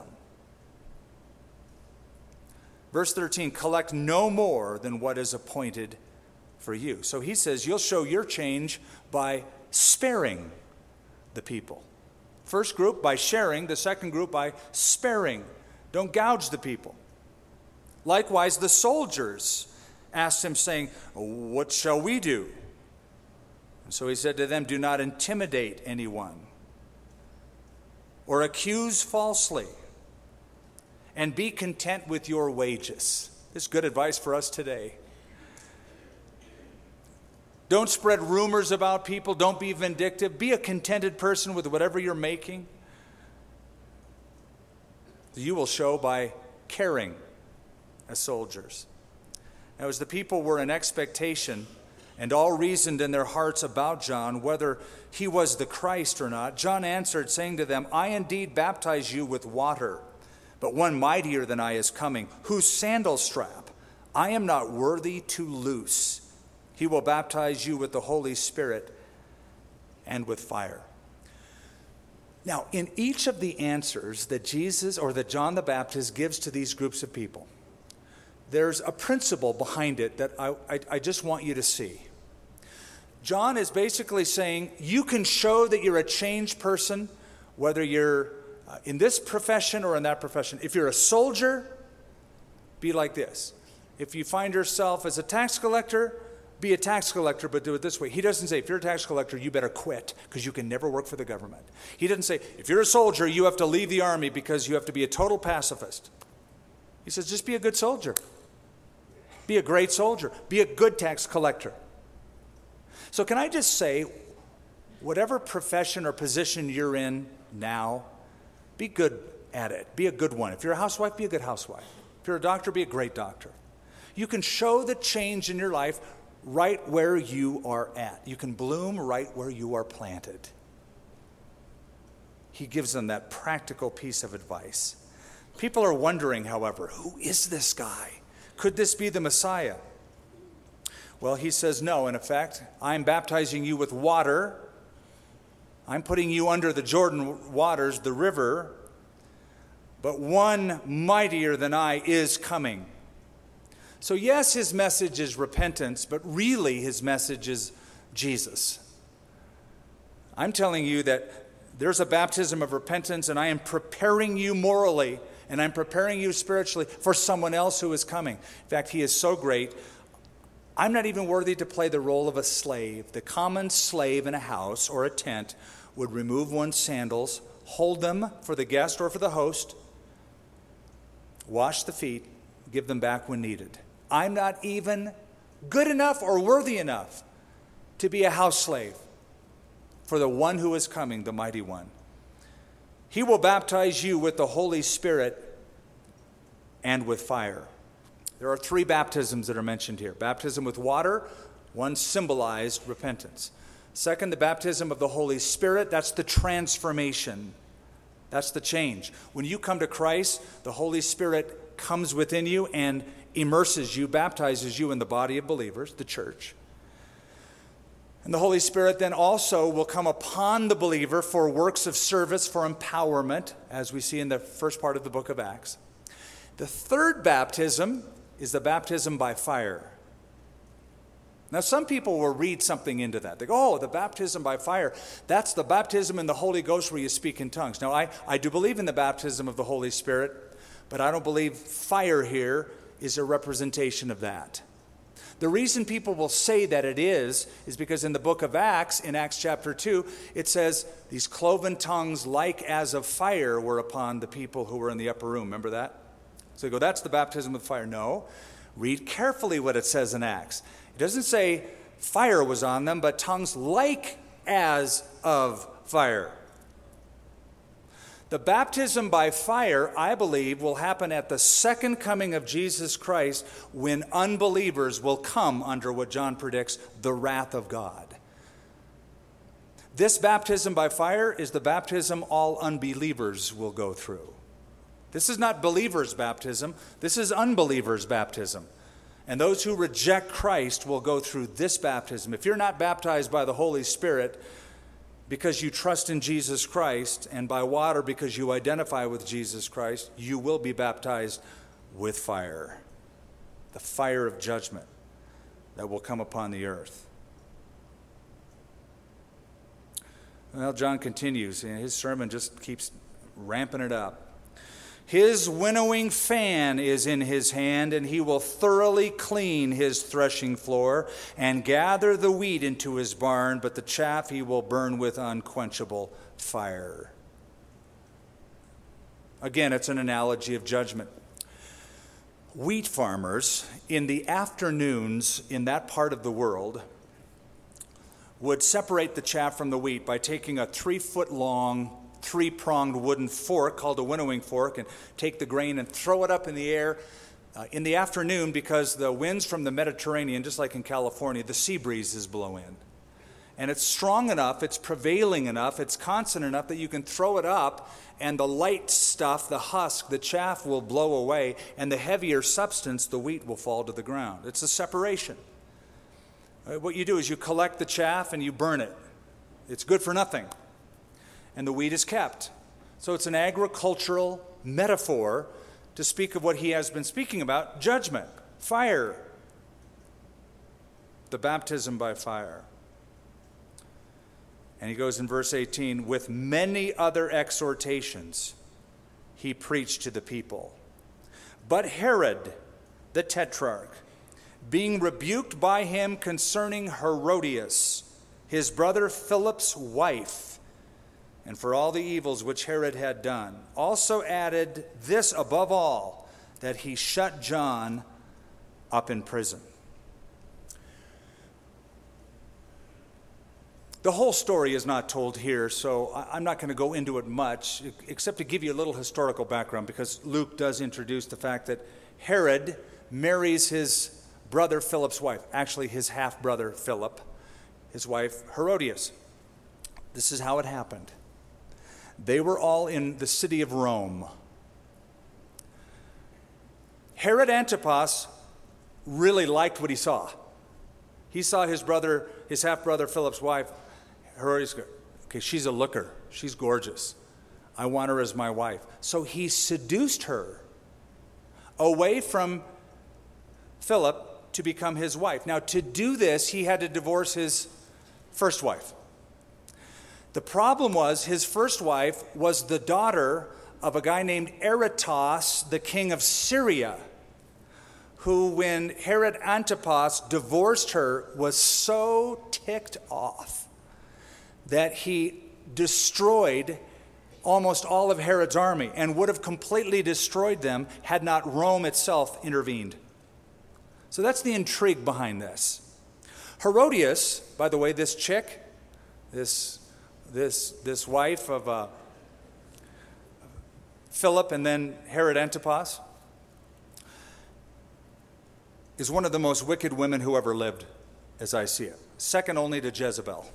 Verse 13, collect no more than what is appointed for you. So he says you'll show your change by sparing the people. First group by sharing, the second group by sparing. Don't gouge the people. Likewise, the soldiers asked him, saying, what shall we do? And so he said to them, do not intimidate anyone or accuse falsely, and be content with your wages. This is good advice for us today. Don't spread rumors about people. Don't be vindictive. Be a contented person with whatever you're making. You will show by caring as soldiers. Now, as the people were in expectation and all reasoned in their hearts about John, whether he was the Christ or not, John answered, saying to them, I indeed baptize you with water, but one mightier than I is coming, whose sandal strap I am not worthy to loose. He will baptize you with the Holy Spirit and with fire. Now, in each of the answers that Jesus or that John the Baptist gives to these groups of people, there's a principle behind it that I just want you to see. John is basically saying you can show that you're a changed person, whether you're in this profession or in that profession. If you're a soldier, be like this. If you find yourself as a tax collector, be a tax collector, but do it this way. He doesn't say, if you're a tax collector, you better quit because you can never work for the government. He doesn't say, if you're a soldier, you have to leave the army because you have to be a total pacifist. He says, just be a good soldier. Be a great soldier. Be a good tax collector. So can I just say, whatever profession or position you're in now, be good at it. Be a good one. If you're a housewife, be a good housewife. If you're a doctor, be a great doctor. You can show the change in your life right where you are at. You can bloom right where you are planted. He gives them that practical piece of advice. People are wondering, however, who is this guy? Could this be the Messiah? Well, he says no. In effect, I'm baptizing you with water. I'm putting you under the Jordan waters, the river. But one mightier than I is coming. So yes, his message is repentance, but really his message is Jesus. I'm telling you that there's a baptism of repentance, and I am preparing you morally, and I'm preparing you spiritually for someone else who is coming. In fact, he is so great, I'm not even worthy to play the role of a slave. The common slave in a house or a tent would remove one's sandals, hold them for the guest or for the host, wash the feet, give them back when needed. I'm not even good enough or worthy enough to be a house slave for the one who is coming, the mighty one. He will baptize you with the Holy Spirit and with fire. There are 3 baptisms that are mentioned here. Baptism with water, one symbolized repentance. Second, the baptism of the Holy Spirit, that's the transformation. That's the change. When you come to Christ, the Holy Spirit comes within you and immerses you, baptizes you in the body of believers, the church. And the Holy Spirit then also will come upon the believer for works of service, for empowerment, as we see in the first part of the book of Acts. The third baptism is the baptism by fire. Now, some people will read something into that. They go, oh, the baptism by fire, that's the baptism in the Holy Ghost where you speak in tongues. Now, I do believe in the baptism of the Holy Spirit, but I don't believe fire here is a representation of that. The reason people will say that it is because in the book of Acts, in Acts chapter 2, it says, these cloven tongues like as of fire were upon the people who were in the upper room. Remember that? So you go, that's the baptism with fire. No. Read carefully what it says in Acts. It doesn't say fire was on them, but tongues like as of fire. The baptism by fire, I believe, will happen at the second coming of Jesus Christ when unbelievers will come under what John predicts, the wrath of God. This baptism by fire is the baptism all unbelievers will go through. This is not believers' baptism. This is unbelievers' baptism. And those who reject Christ will go through this baptism. If you're not baptized by the Holy Spirit because you trust in Jesus Christ, and by water because you identify with Jesus Christ, you will be baptized with fire. The fire of judgment that will come upon the earth. Well, John continues, and his sermon just keeps ramping it up. His winnowing fan is in his hand, and he will thoroughly clean his threshing floor and gather the wheat into his barn, but the chaff he will burn with unquenchable fire. Again, it's an analogy of judgment. Wheat farmers in the afternoons in that part of the world would separate the chaff from the wheat by taking a 3-foot-long 3-pronged wooden fork called a winnowing fork and take the grain and throw it up in the air in the afternoon, because the winds from the Mediterranean, just like in California, the sea breezes blow in. And it's strong enough, it's prevailing enough, it's constant enough that you can throw it up and the light stuff, the husk, the chaff will blow away, and the heavier substance, the wheat, will fall to the ground. It's a separation. What you do is you collect the chaff and you burn it. It's good for nothing. and the wheat is kept. So it's an agricultural metaphor to speak of what he has been speaking about, judgment, fire, the baptism by fire. And he goes in verse 18, with many other exhortations, he preached to the people. But Herod, the tetrarch, being rebuked by him concerning Herodias, his brother Philip's wife, and for all the evils which Herod had done, also added this above all, that he shut John up in prison. The whole story is not told here, so I'm not going to go into it much, except to give you a little historical background, because Luke does introduce the fact that Herod marries his brother Philip's wife, actually his half-brother Philip, his wife Herodias. This is how it happened. They were all in the city of Rome. Herod Antipas really liked what he saw. He saw his half-brother Philip's wife, Herodias. Okay, she's a looker. She's gorgeous. I want her as my wife. So he seduced her away from Philip to become his wife. Now, to do this, he had to divorce his first wife. The problem was his first wife was the daughter of a guy named Aretas, the king of Syria, who, when Herod Antipas divorced her, was so ticked off that he destroyed almost all of Herod's army and would have completely destroyed them had not Rome itself intervened. So that's the intrigue behind this. Herodias, by the way, this chick, this wife of Philip and then Herod Antipas, is one of the most wicked women who ever lived, as I see it. Second only to Jezebel.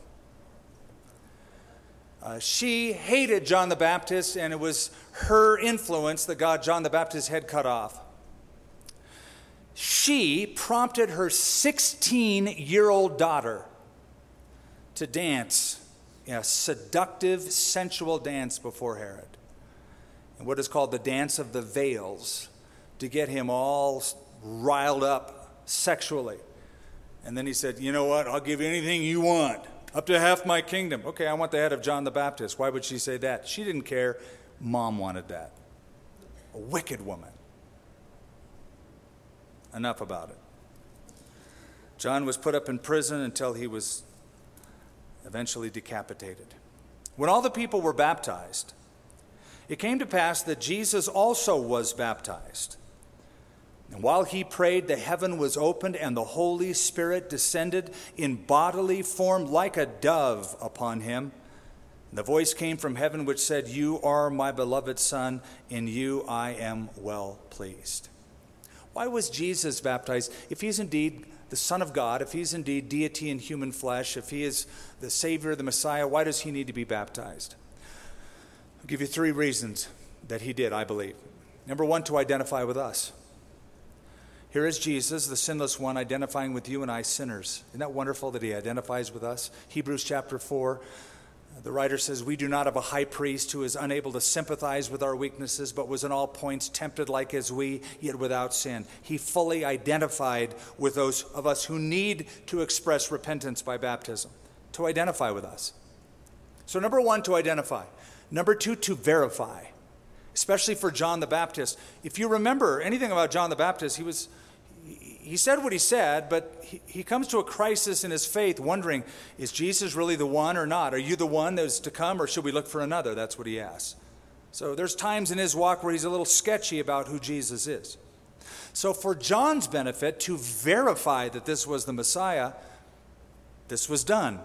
She hated John the Baptist, and it was her influence that got John the Baptist's head cut off. She prompted her 16-year-old daughter to dance a seductive, sensual dance before Herod, and what is called the dance of the veils, to get him all riled up sexually. And then he said, you know what, I'll give you anything you want, up to half my kingdom. Okay, I want the head of John the Baptist. Why would she say that? She didn't care. Mom wanted that. A wicked woman. Enough about it. John was put up in prison until he was eventually decapitated. When all the people were baptized, it came to pass that Jesus also was baptized. And while he prayed, the heaven was opened, and the Holy Spirit descended in bodily form like a dove upon him. The voice came from heaven which said, "You are my beloved Son, in you I am well pleased." Why was Jesus baptized? If he's indeed the Son of God, if he's indeed deity in human flesh, if he is the Savior, the Messiah, why does he need to be baptized? I'll give you 3 reasons that he did, I believe. Number 1, to identify with us. Here is Jesus, the sinless one, identifying with you and I, sinners. Isn't that wonderful that he identifies with us? Hebrews chapter 4, the writer says, we do not have a high priest who is unable to sympathize with our weaknesses, but was in all points tempted like as we, yet without sin. He fully identified with those of us who need to express repentance by baptism, to identify with us. So number 1, to identify. Number 2, to verify, especially for John the Baptist. If you remember anything about John the Baptist, he said what he said, but he comes to a crisis in his faith wondering, is Jesus really the one or not? Are you the one that is to come, or should we look for another? That's what he asks. So there's times in his walk where he's a little sketchy about who Jesus is. So for John's benefit, to verify that this was the Messiah, this was done.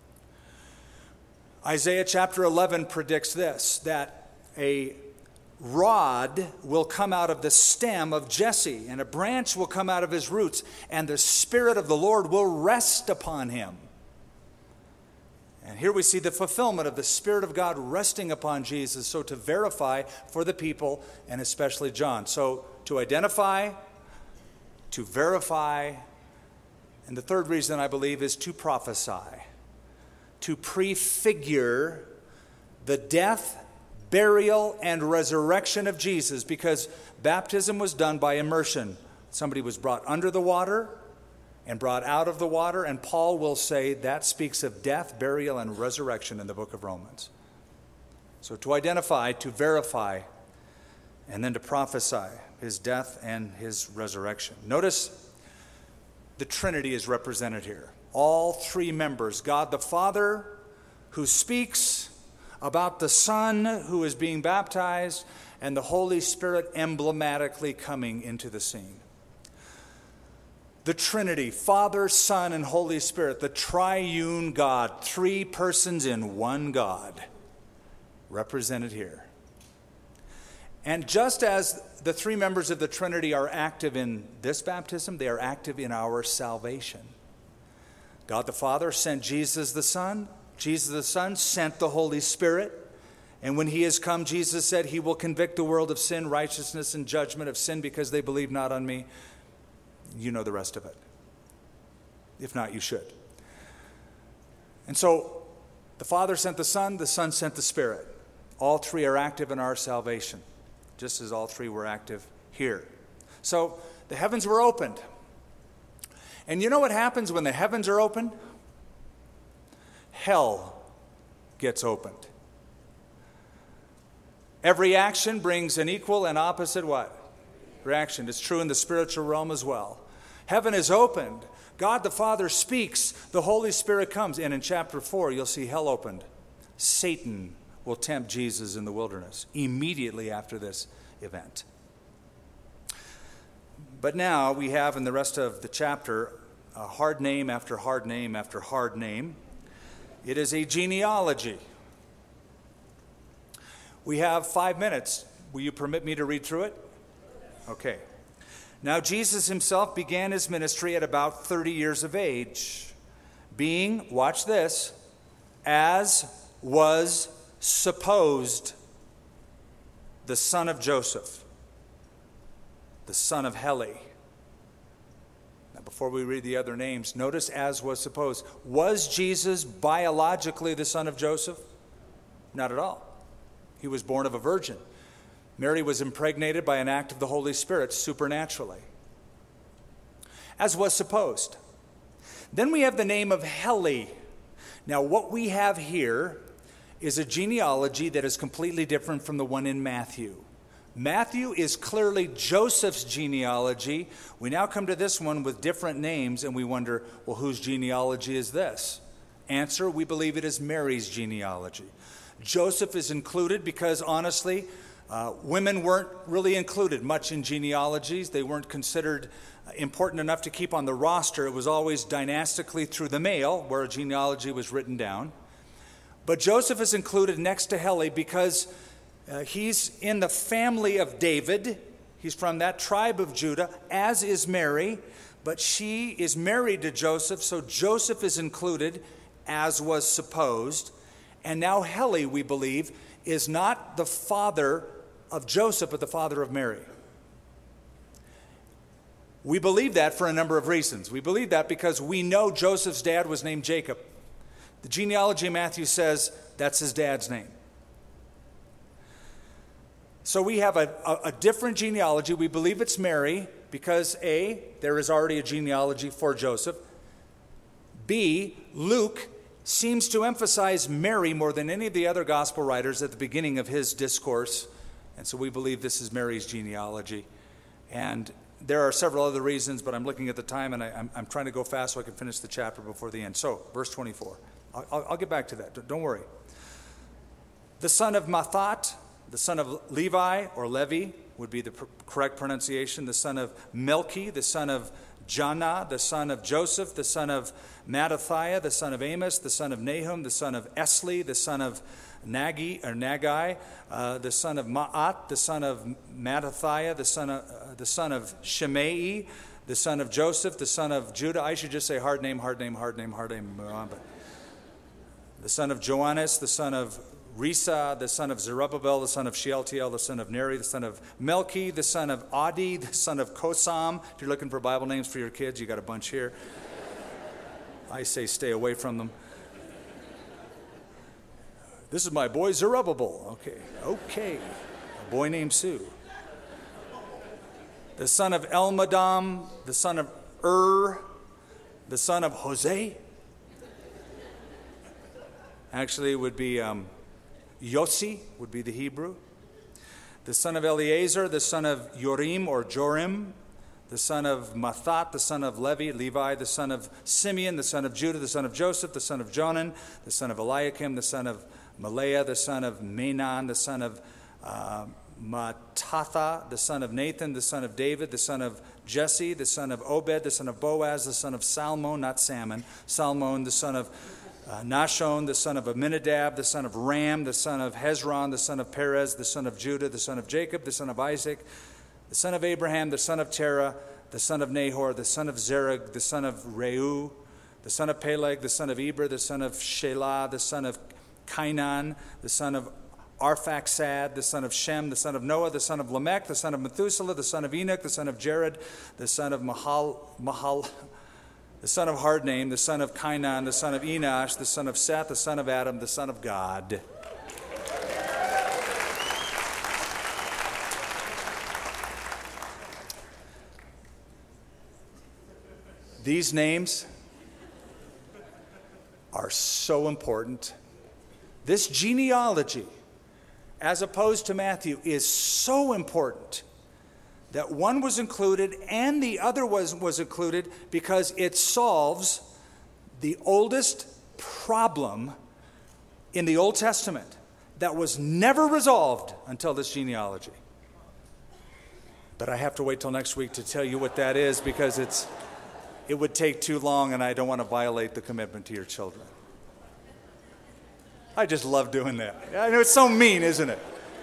Isaiah chapter 11 predicts this, that a rod will come out of the stem of Jesse, and a branch will come out of his roots, and the Spirit of the Lord will rest upon him. And here we see the fulfillment of the Spirit of God resting upon Jesus, so to verify for the people, and especially John. So to identify, to verify, and the third reason I believe is to prophesy, to prefigure the death, burial, and resurrection of Jesus, because baptism was done by immersion. Somebody was brought under the water and brought out of the water, and Paul will say that speaks of death, burial, and resurrection in the book of Romans. So to identify, to verify, and then to prophesy his death and his resurrection. Notice the Trinity is represented here. All three members, God the Father, who speaks about the Son who is being baptized, and the Holy Spirit emblematically coming into the scene. The Trinity, Father, Son, and Holy Spirit, the triune God, three persons in one God, represented here. And just as the three members of the Trinity are active in this baptism, they are active in our salvation. God the Father sent Jesus the Son. Jesus the Son sent the Holy Spirit. And when he has come, Jesus said, he will convict the world of sin, righteousness, and judgment. Of sin because they believe not on me. You know the rest of it. If not, you should. And so the Father sent the Son sent the Spirit. All three are active in our salvation, just as all three were active here. So the heavens were opened. And you know what happens when the heavens are opened? Hell gets opened. Every action brings an equal and opposite what? Reaction. It's true in the spiritual realm as well. Heaven is opened. God the Father speaks. The Holy Spirit comes. And in chapter 4, you'll see hell opened. Satan will tempt Jesus in the wilderness immediately after this event. But now we have in the rest of the chapter a hard name after hard name after hard name. It is a genealogy. We have 5 minutes. Will you permit me to read through it? Okay. Now Jesus himself began his ministry at about 30 years of age, being, watch this, as was supposed the son of Joseph, the son of Heli. Now before we read the other names, notice as was supposed. Was Jesus biologically the son of Joseph? Not at all. He was born of a virgin. Mary was impregnated by an act of the Holy Spirit supernaturally, as was supposed. Then we have the name of Heli. Now what we have here is a genealogy that is completely different from the one in Matthew. Matthew is clearly Joseph's genealogy. We now come to this one with different names, and we wonder, well, whose genealogy is this? Answer, we believe it is Mary's genealogy. Joseph is included because, honestly, women weren't really included much in genealogies. They weren't considered important enough to keep on the roster. It was always dynastically through the male where a genealogy was written down. But Joseph is included next to Heli because he's in the family of David. He's from that tribe of Judah, as is Mary. But she is married to Joseph, so Joseph is included, as was supposed. And now Heli, we believe, is not the father of Joseph, but the father of Mary. We believe that for a number of reasons. We believe that because we know Joseph's dad was named Jacob. The genealogy of Matthew says that's his dad's name. So we have a different genealogy. We believe it's Mary because A, there is already a genealogy for Joseph. B, Luke seems to emphasize Mary more than any of the other gospel writers at the beginning of his discourse. And so we believe this is Mary's genealogy. And there are several other reasons, but I'm looking at the time and I'm trying to go fast so I can finish the chapter before the end. So, verse 24. I'll get back to that. Don't worry. The son of Mathat, the son of Levi, or Levi would be the correct pronunciation. The son of Melchi, the son of Janna, the son of Joseph, the son of Mattathiah, the son of Amos, the son of Nahum, the son of Esli, the son of Nagai, the son of Ma'at, the son of Mattathiah, the son of Shimei, the son of Joseph, the son of Judah. I should just say hard name. The son of Joannes, the son of Risa, the son of Zerubbabel, the son of Shealtiel, the son of Neri, the son of Melchi, the son of Adi, the son of Kosam. If you're looking for Bible names for your kids, you got a bunch here. I say stay away from them. This is my boy Zerubbabel. Okay. A boy named Sue. The son of Elmadam, the son of the son of Jose. Actually, it would be Yossi, would be the Hebrew. The son of Eleazar, the son of Jorim or Jorim, the son of Mathat, the son of Levi, the son of Simeon, the son of Judah, the son of Joseph, the son of Jonan, the son of Eliakim, the son of Malaiah, the son of Menon, the son of Mattatha, the son of Nathan, the son of David, the son of Jesse, the son of Obed, the son of Boaz, the son of Salmon, not Salmon, Salmon, the son of Nashon, the son of Aminadab, the son of Ram, the son of Hezron, the son of Perez, the son of Judah, the son of Jacob, the son of Isaac, the son of Abraham, the son of Terah, the son of Nahor, the son of Zerug, the son of Reu, the son of Peleg, the son of Eber, the son of Shelah, the son of Cainan, the son of Arphaxad, the son of Shem, the son of Noah, the son of Lamech, the son of Methuselah, the son of Enoch, the son of Jared, the son of Mahal, the son of Hardnaim, the son of Cainan, the son of Enosh, the son of Seth, the son of Adam, the son of God. These names are so important. This genealogy, as opposed to Matthew, is so important that one was included and the other was included because it solves the oldest problem in the Old Testament that was never resolved until this genealogy. But I have to wait till next week to tell you what that is because it would take too long and I don't want to violate the commitment to your children. I just love doing that. I know it's so mean, isn't it?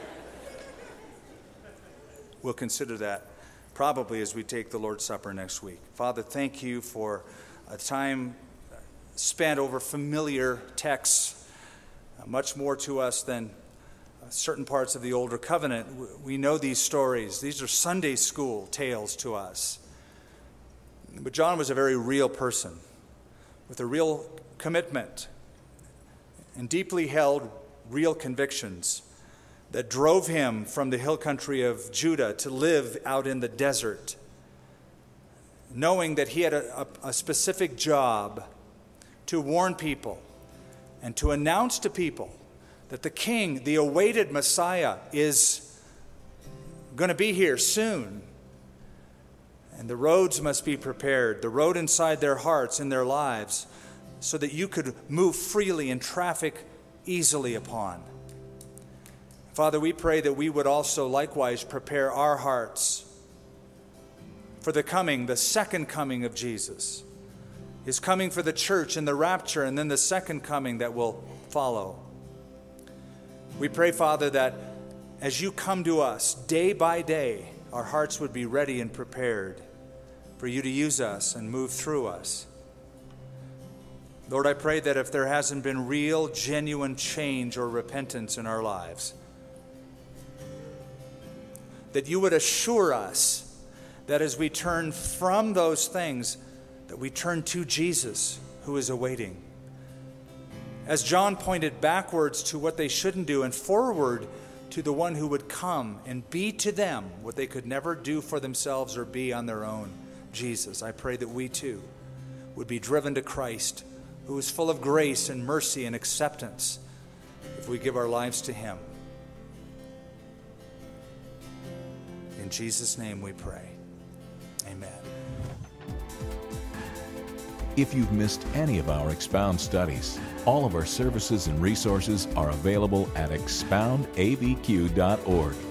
We'll consider that probably as we take the Lord's Supper next week. Father, thank you for a time spent over familiar texts, much more to us than certain parts of the older covenant. We know these stories. These are Sunday school tales to us. But John was a very real person with a real commitment and deeply held real convictions that drove him from the hill country of Judah to live out in the desert, knowing that he had a specific job to warn people and to announce to people that the king, the awaited Messiah, is going to be here soon. And the roads must be prepared, the road inside their hearts, in their lives, so that you could move freely and traffic easily upon. Father, we pray that we would also likewise prepare our hearts for the second coming of Jesus. His coming for the church in the rapture, and then the second coming that will follow. We pray, Father, that as you come to us day by day, our hearts would be ready and prepared for you to use us and move through us. Lord, I pray that if there hasn't been real, genuine change or repentance in our lives, that you would assure us that as we turn from those things, that we turn to Jesus, who is awaiting. As John pointed backwards to what they shouldn't do and forward to the one who would come and be to them what they could never do for themselves or be on their own, Jesus, I pray that we too would be driven to Christ, who is full of grace and mercy and acceptance, if we give our lives to him. In Jesus' name we pray. Amen. If you've missed any of our Expound studies, all of our services and resources are available at expoundabq.org.